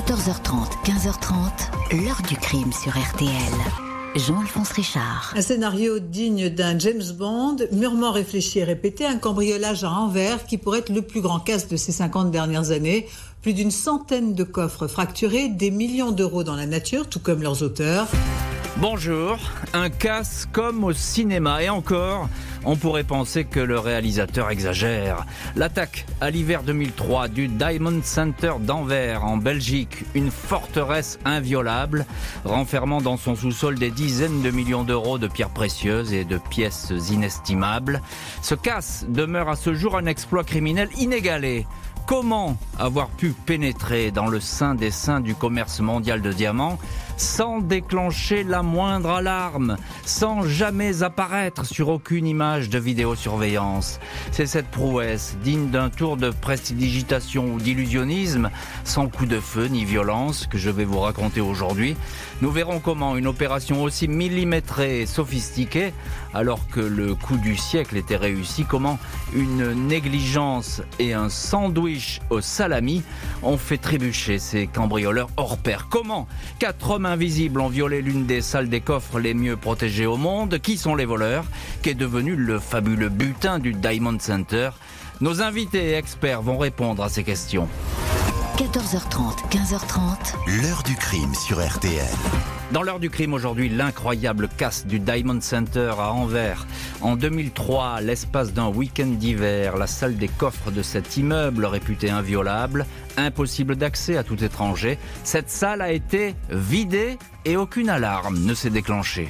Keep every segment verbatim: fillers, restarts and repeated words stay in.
quatorze heures trente, quinze heures trente, l'heure du crime sur R T L. Jean-Alphonse Richard. Un scénario digne d'un James Bond, mûrement réfléchi et répété, un cambriolage à Anvers qui pourrait être le plus grand casse de ces cinquante dernières années. Plus d'une centaine de coffres fracturés, des millions d'euros dans la nature, tout comme leurs auteurs. Bonjour, un casse comme au cinéma. Et encore, on pourrait penser que le réalisateur exagère. L'attaque à l'hiver deux mille trois du Diamond Center d'Anvers en Belgique, une forteresse inviolable, renfermant dans son sous-sol des dizaines de millions d'euros de pierres précieuses et de pièces inestimables. Ce casse demeure à ce jour un exploit criminel inégalé. Comment avoir pu pénétrer dans le sein des seins du commerce mondial de diamants sans déclencher la moindre alarme, sans jamais apparaître sur aucune image de vidéosurveillance? C'est cette prouesse, digne d'un tour de prestidigitation ou d'illusionnisme, sans coup de feu ni violence, que je vais vous raconter aujourd'hui. Nous verrons comment une opération aussi millimétrée et sophistiquée, alors que le coup du siècle était réussi, comment une négligence et un sandwich au salami ont fait trébucher ces cambrioleurs hors pair. Comment quatre hommes invisibles ont violé l'une des salles des coffres les mieux protégées au monde? Qui sont les voleurs? Qu'est devenu le fabuleux butin du Diamond Center? Nos invités et experts vont répondre à ces questions. quatorze heures trente, quinze heures trente. L'heure du crime sur R T L. Dans l'heure du crime aujourd'hui, l'incroyable casse du Diamond Center à Anvers. En deux mille trois, l'espace d'un week-end d'hiver, la salle des coffres de cet immeuble réputé inviolable, impossible d'accès à tout étranger. Cette salle a été vidée et aucune alarme ne s'est déclenchée.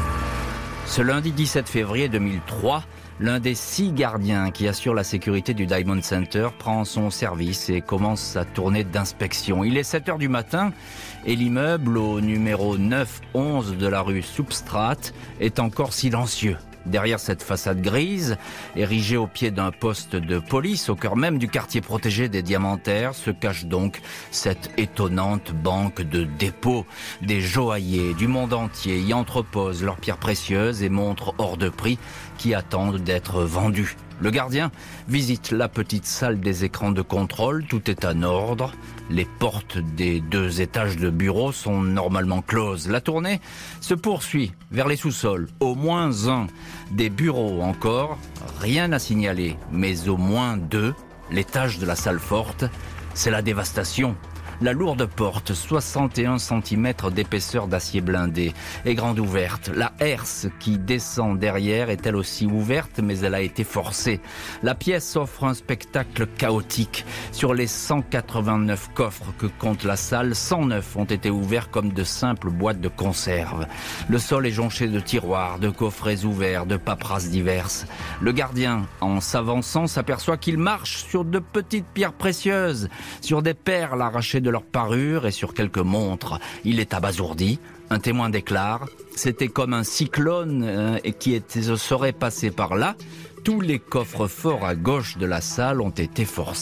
Ce lundi dix-sept février deux mille trois, l'un des six gardiens qui assurent la sécurité du Diamond Center prend son service et commence sa tournée d'inspection. Il est sept heures du matin et l'immeuble au numéro neuf onze de la rue Substrat est encore silencieux. Derrière cette façade grise, érigée au pied d'un poste de police, au cœur même du quartier protégé des Diamantaires, se cache donc cette étonnante banque de dépôt. Des joailliers du monde entier y entreposent leurs pierres précieuses et montres hors de prix qui attendent d'être vendues. Le gardien visite la petite salle des écrans de contrôle, tout est en ordre. Les portes des deux étages de bureaux sont normalement closes. La tournée se poursuit vers les sous-sols. Au moins un. Des bureaux encore, rien à signaler, mais au moins deux. L'étage de la salle forte, c'est la dévastation. La lourde porte, soixante et un centimètres d'épaisseur d'acier blindé, est grande ouverte. La herse qui descend derrière est elle aussi ouverte, mais elle a été forcée. La pièce offre un spectacle chaotique. Sur les cent quatre-vingt-neuf coffres que compte la salle, cent neuf ont été ouverts comme de simples boîtes de conserve. Le sol est jonché de tiroirs, de coffrets ouverts, de paperasses diverses. Le gardien, en s'avançant, s'aperçoit qu'il marche sur de petites pierres précieuses, sur des perles arrachées de leur parure et sur quelques montres. Il est abasourdi. Un témoin déclare « C'était comme un cyclone euh, qui était, serait passé par là. Tous les coffres forts à gauche de la salle ont été forcés. »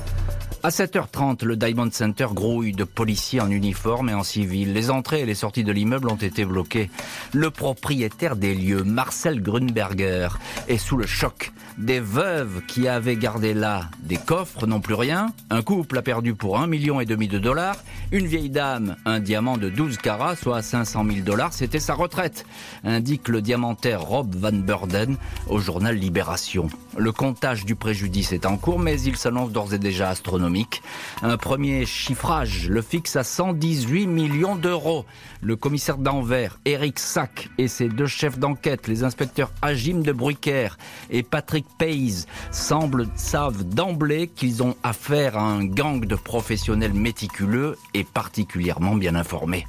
À sept heures trente, le Diamond Center grouille de policiers en uniforme et en civil. Les entrées et les sorties de l'immeuble ont été bloquées. Le propriétaire des lieux, Marcel Grunberger, est sous le choc. Des veuves qui avaient gardé là des coffres n'ont plus rien. Un couple a perdu pour un million et demi de dollars. Une vieille dame, un diamant de douze carats, soit cinq cent mille dollars, c'était sa retraite, indique le diamantaire Rob Van Burden au journal Libération. Le comptage du préjudice est en cours, mais il s'annonce d'ores et déjà astronomique. Un premier chiffrage le fixe à cent dix-huit millions d'euros. Le commissaire d'Anvers, Eric Sack, et ses deux chefs d'enquête, les inspecteurs Agim de Bruycker et Patrick Pays, semblent savent d'emblée qu'ils ont affaire à un gang de professionnels méticuleux et particulièrement bien informés.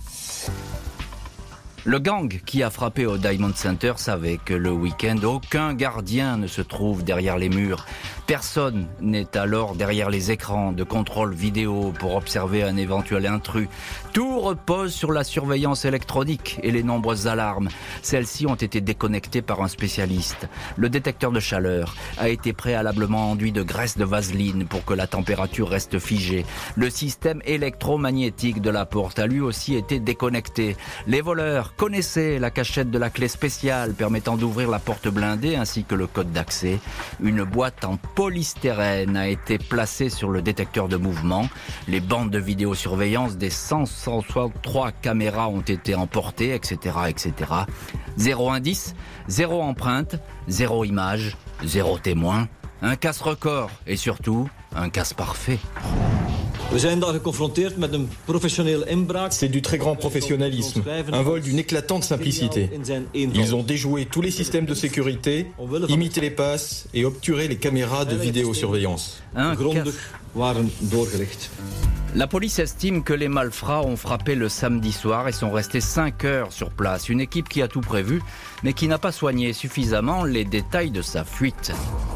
Le gang qui a frappé au Diamond Center savait que le week-end, aucun gardien ne se trouve derrière les murs. Personne n'est alors derrière les écrans de contrôle vidéo pour observer un éventuel intrus. Tout repose sur la surveillance électronique et les nombreuses alarmes. Celles-ci ont été déconnectées par un spécialiste. Le détecteur de chaleur a été préalablement enduit de graisse de vaseline pour que la température reste figée. Le système électromagnétique de la porte a lui aussi été déconnecté. Les voleurs connaissaient la cachette de la clé spéciale permettant d'ouvrir la porte blindée ainsi que le code d'accès. Une boîte en polystyrène a été placé sur le détecteur de mouvement. Les bandes de vidéosurveillance des cent soixante-trois caméras ont été emportées, et cetera, et cetera. Zéro indice, zéro empreinte, zéro image, zéro témoin. Un casse record et surtout un casse parfait. C'est du très grand professionnalisme, un vol d'une éclatante simplicité. Ils ont déjoué tous les systèmes de sécurité, imité les passes et obturé les caméras de vidéosurveillance. Un casse... La police estime que les malfrats ont frappé le samedi soir et sont restés cinq heures sur place. Une équipe qui a tout prévu, mais qui n'a pas soigné suffisamment les détails de sa fuite.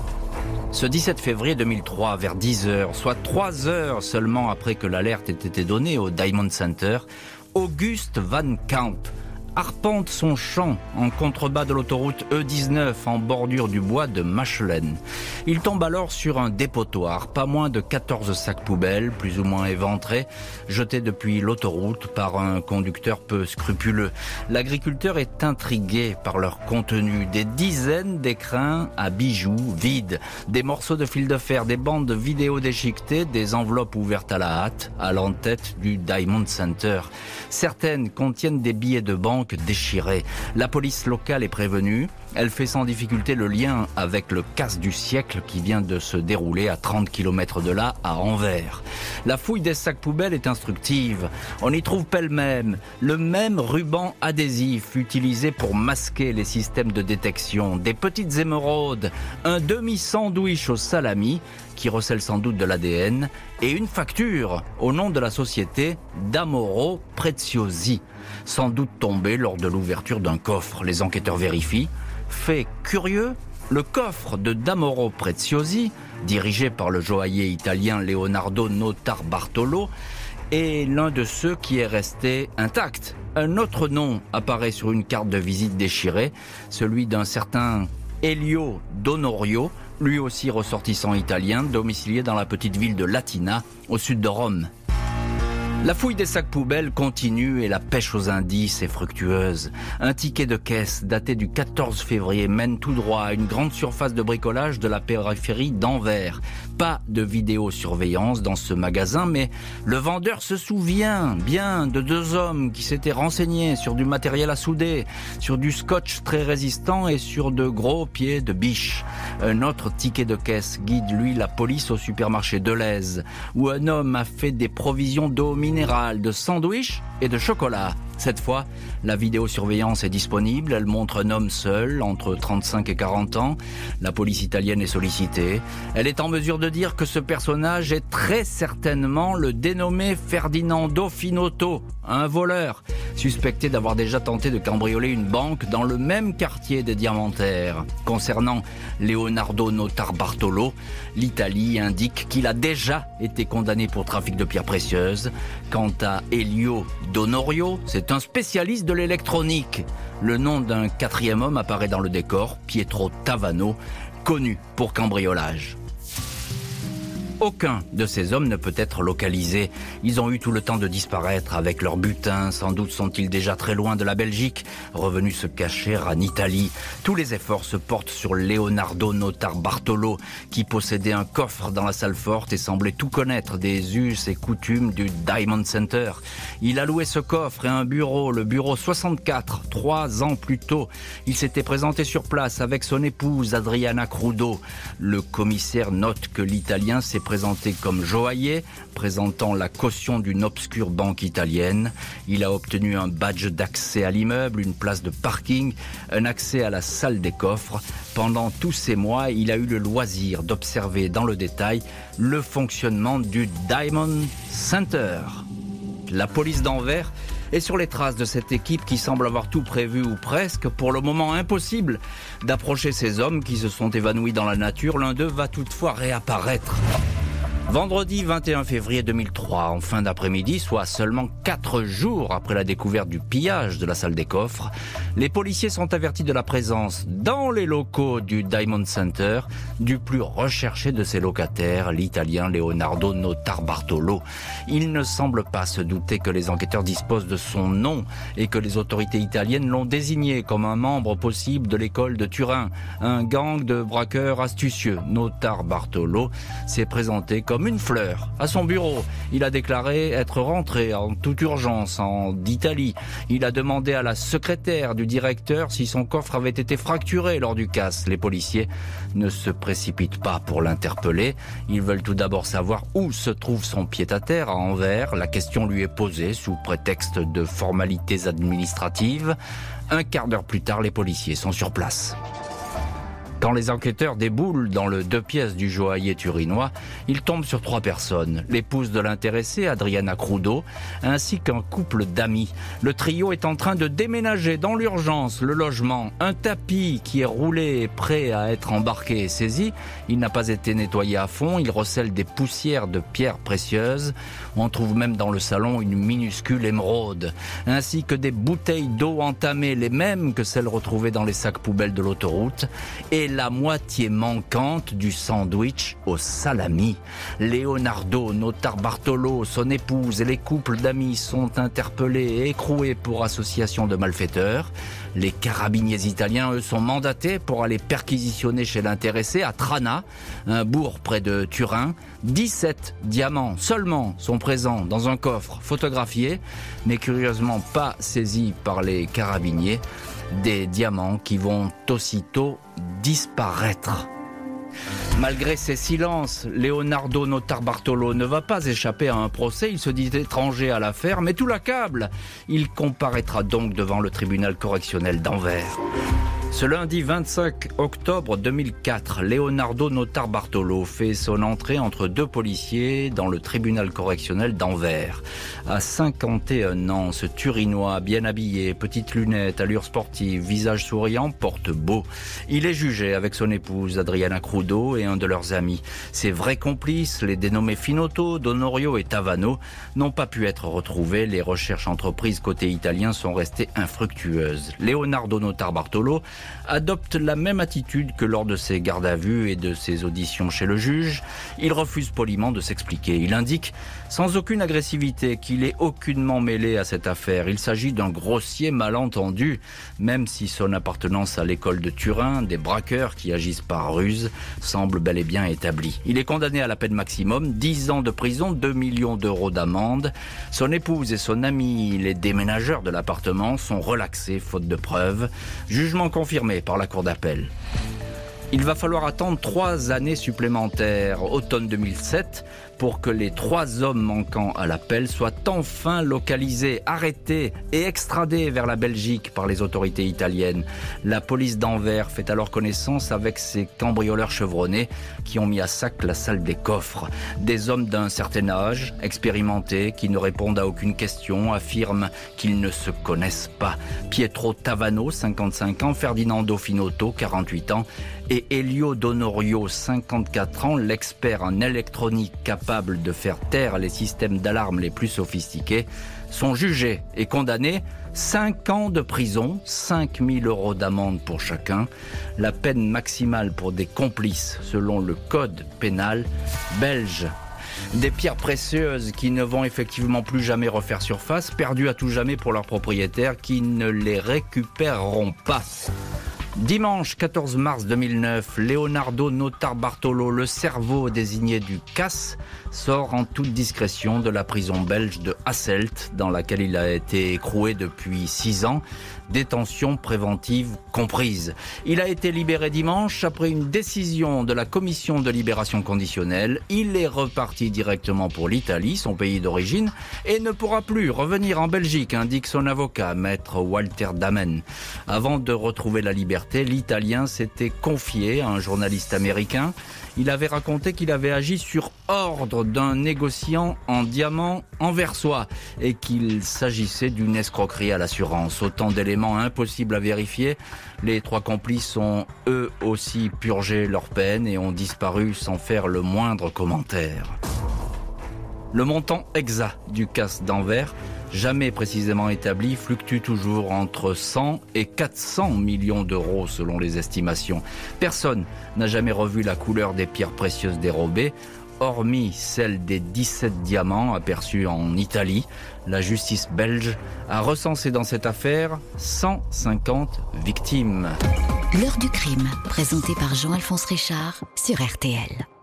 Ce dix-sept février deux mille trois, vers dix heures, soit trois heures seulement après que l'alerte ait été donnée au Diamond Center, Auguste Van Camp arpente son champ en contrebas de l'autoroute E dix-neuf en bordure du bois de Machelen. Il tombe alors sur un dépotoir, pas moins de quatorze sacs poubelles, plus ou moins éventrés, jetés depuis l'autoroute par un conducteur peu scrupuleux. L'agriculteur est intrigué par leur contenu. Des dizaines d'écrins à bijoux vides, des morceaux de fil de fer, des bandes de vidéo déchiquetées, des enveloppes ouvertes à la hâte, à l'entête du Diamond Center. Certaines contiennent des billets de banque déchirés. La police locale est prévenue. Elle fait sans difficulté le lien avec le casse du siècle qui vient de se dérouler à trente kilomètres de là, à Anvers. La fouille des sacs poubelles est instructive. On y trouve pêle-mêle le même ruban adhésif utilisé pour masquer les systèmes de détection, des petites émeraudes, un demi-sandwich au salami qui recèle sans doute de l'A D N et une facture au nom de la société D'Amoro Preziosi, sans doute tombée lors de l'ouverture d'un coffre. Les enquêteurs vérifient. Fait curieux, le coffre de D'Amoro Preziosi, dirigé par le joaillier italien Leonardo Notarbartolo, est l'un de ceux qui est resté intact. Un autre nom apparaît sur une carte de visite déchirée, celui d'un certain Elio Donorio, lui aussi ressortissant italien, domicilié dans la petite ville de Latina, au sud de Rome. La fouille des sacs poubelles continue et la pêche aux indices est fructueuse. Un ticket de caisse daté du quatorze février mène tout droit à une grande surface de bricolage de la périphérie d'Anvers. Pas de vidéosurveillance dans ce magasin, mais le vendeur se souvient bien de deux hommes qui s'étaient renseignés sur du matériel à souder, sur du scotch très résistant et sur de gros pieds de biche. Un autre ticket de caisse guide, lui, la police au supermarché Deleuze, où un homme a fait des provisions d'eau minérale, de sandwich et de chocolat. Cette fois, la vidéosurveillance est disponible. Elle montre un homme seul, entre trente-cinq et quarante ans. La police italienne est sollicitée. Elle est en mesure de dire que ce personnage est très certainement le dénommé Ferdinando Finotto, un voleur, suspecté d'avoir déjà tenté de cambrioler une banque dans le même quartier des Diamantaires. Concernant Leonardo Notarbartolo, l'Italie indique qu'il a déjà été condamné pour trafic de pierres précieuses. Quant à Elio Donorio, c'est un spécialiste de l'électronique. Le nom d'un quatrième homme apparaît dans le décor, Pietro Tavano, connu pour cambriolage. Aucun de ces hommes ne peut être localisé. Ils ont eu tout le temps de disparaître avec leur butin. Sans doute sont-ils déjà très loin de la Belgique, revenus se cacher en Italie. Tous les efforts se portent sur Leonardo Notarbartolo, qui possédait un coffre dans la salle forte et semblait tout connaître des us et coutumes du Diamond Center. Il a loué ce coffre et un bureau, le bureau soixante-quatre, trois ans plus tôt. Il s'était présenté sur place avec son épouse Adriana Crudo. Le commissaire note que l'Italien s'est présenté comme joaillier, présentant la caution d'une obscure banque italienne. Il a obtenu un badge d'accès à l'immeuble, une place de parking, un accès à la salle des coffres. Pendant tous ces mois, il a eu le loisir d'observer dans le détail le fonctionnement du Diamond Center. La police d'Anvers est sur les traces de cette équipe qui semble avoir tout prévu ou presque. Pour le moment, impossible d'approcher ces hommes qui se sont évanouis dans la nature. L'un d'eux va toutefois réapparaître. Vendredi vingt et un février deux mille trois, en fin d'après-midi, soit seulement quatre jours après la découverte du pillage de la salle des coffres, les policiers sont avertis de la présence dans les locaux du Diamond Center du plus recherché de ses locataires, l'Italien Leonardo Notarbartolo. Il ne semble pas se douter que les enquêteurs disposent de son nom et que les autorités italiennes l'ont désigné comme un membre possible de l'école de Turin, un gang de braqueurs astucieux. Notarbartolo s'est présenté comme une fleur à son bureau. Il a déclaré être rentré en toute urgence en d'Italie. Il a demandé à la secrétaire du directeur si son coffre avait été fracturé lors du casse. Les policiers ne se précipitent pas pour l'interpeller. Ils veulent tout d'abord savoir où se trouve son pied-à-terre à Anvers. La question lui est posée sous prétexte de formalités administratives. Un quart d'heure plus tard, les policiers sont sur place. Quand les enquêteurs déboulent dans le deux pièces du joaillier turinois, ils tombent sur trois personnes. L'épouse de l'intéressé, Adriana Crudo, ainsi qu'un couple d'amis. Le trio est en train de déménager dans l'urgence le logement. Un tapis qui est roulé et prêt à être embarqué et saisi. Il n'a pas été nettoyé à fond. Il recèle des poussières de pierres précieuses. On trouve même dans le salon une minuscule émeraude, ainsi que des bouteilles d'eau entamées, les mêmes que celles retrouvées dans les sacs poubelles de l'autoroute. Et la moitié manquante du sandwich au salami. Leonardo Notarbartolo, son épouse et les couples d'amis sont interpellés et écroués pour association de malfaiteurs. Les carabiniers italiens, eux, sont mandatés pour aller perquisitionner chez l'intéressé à Trana, un bourg près de Turin. dix-sept diamants seulement sont présents dans un coffre photographié, mais curieusement pas saisis par les carabiniers. Des diamants qui vont aussitôt disparaître. Malgré ses silences, Leonardo Notarbartolo ne va pas échapper à un procès. Il se dit étranger à l'affaire, mais tout l'accable. Il comparaîtra donc devant le tribunal correctionnel d'Anvers. Ce lundi vingt-cinq octobre deux mille quatre, Leonardo Notarbartolo fait son entrée entre deux policiers dans le tribunal correctionnel d'Anvers. À cinquante et un ans, ce Turinois, bien habillé, petites lunettes, allure sportive, visage souriant, porte beau. Il est jugé avec son épouse Adriana Crudo et un de leurs amis. Ses vrais complices, les dénommés Finotto, Donorio et Tavano, n'ont pas pu être retrouvés. Les recherches entreprises côté italien sont restées infructueuses. Leonardo Notarbartolo adopte la même attitude que lors de ses gardes à vue et de ses auditions chez le juge. Il refuse poliment de s'expliquer. Il indique sans aucune agressivité qu'il est aucunement mêlé à cette affaire. Il s'agit d'un grossier malentendu, même si son appartenance à l'école de Turin, des braqueurs qui agissent par ruse, semble bel et bien établie. Il est condamné à la peine maximum, dix ans de prison, deux millions d'euros d'amende. Son épouse et son ami, les déménageurs de l'appartement, sont relaxés faute de preuves. Jugement confirmé par la cour d'appel. Il va falloir attendre trois années supplémentaires, automne deux mille sept, pour que les trois hommes manquants à l'appel soient enfin localisés, arrêtés et extradés vers la Belgique par les autorités italiennes. La police d'Anvers fait alors connaissance avec ces cambrioleurs chevronnés qui ont mis à sac la salle des coffres. Des hommes d'un certain âge, expérimentés, qui ne répondent à aucune question, affirment qu'ils ne se connaissent pas. Pietro Tavano, cinquante-cinq ans, Ferdinando Finotto, quarante-huit ans, et Elio Donorio, cinquante-quatre ans, l'expert en électronique capable de faire taire les systèmes d'alarme les plus sophistiqués, sont jugés et condamnés. cinq ans de prison, cinq mille euros d'amende pour chacun. La peine maximale pour des complices, selon le code pénal belge. Des pierres précieuses qui ne vont effectivement plus jamais refaire surface, perdues à tout jamais pour leurs propriétaires qui ne les récupéreront pas. Dimanche quatorze mars deux mille neuf, Leonardo Notarbartolo, le cerveau désigné du C A S, sort en toute discrétion de la prison belge de Hasselt, dans laquelle il a été écroué depuis six ans, détention préventive comprise. Il a été libéré dimanche après une décision de la commission de libération conditionnelle. Il est reparti directement pour l'Italie, son pays d'origine, et ne pourra plus revenir en Belgique, indique son avocat, maître Walter Damen. Avant de retrouver la liberté, l'Italien s'était confié à un journaliste américain. Il avait raconté qu'il avait agi sur ordre d'un négociant en diamants anversois et qu'il s'agissait d'une escroquerie à l'assurance. Autant d'éléments impossibles à vérifier. Les trois complices ont eux aussi purgé leur peine et ont disparu sans faire le moindre commentaire. Le montant exact du casse d'Anvers, jamais précisément établi, fluctue toujours entre cent et quatre cents millions d'euros selon les estimations. Personne n'a jamais revu la couleur des pierres précieuses dérobées, hormis celle des dix-sept diamants aperçus en Italie. La justice belge a recensé dans cette affaire cent cinquante victimes. L'heure du crime, présentée par Jean-Alphonse Richard sur R T L.